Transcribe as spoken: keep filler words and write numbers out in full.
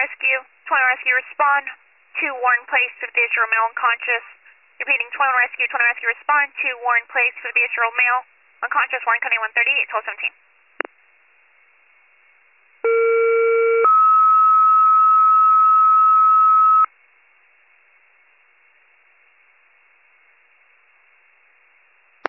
Rescue. twenty-one Rescue, respond to Warren Place, fifty-eight-year-old male unconscious. Repeating, twenty-one Rescue, twenty-one Rescue, respond to Warren Place, fifty-eight-year-old male unconscious, Warren County one thirty-eight, twelve seventeen.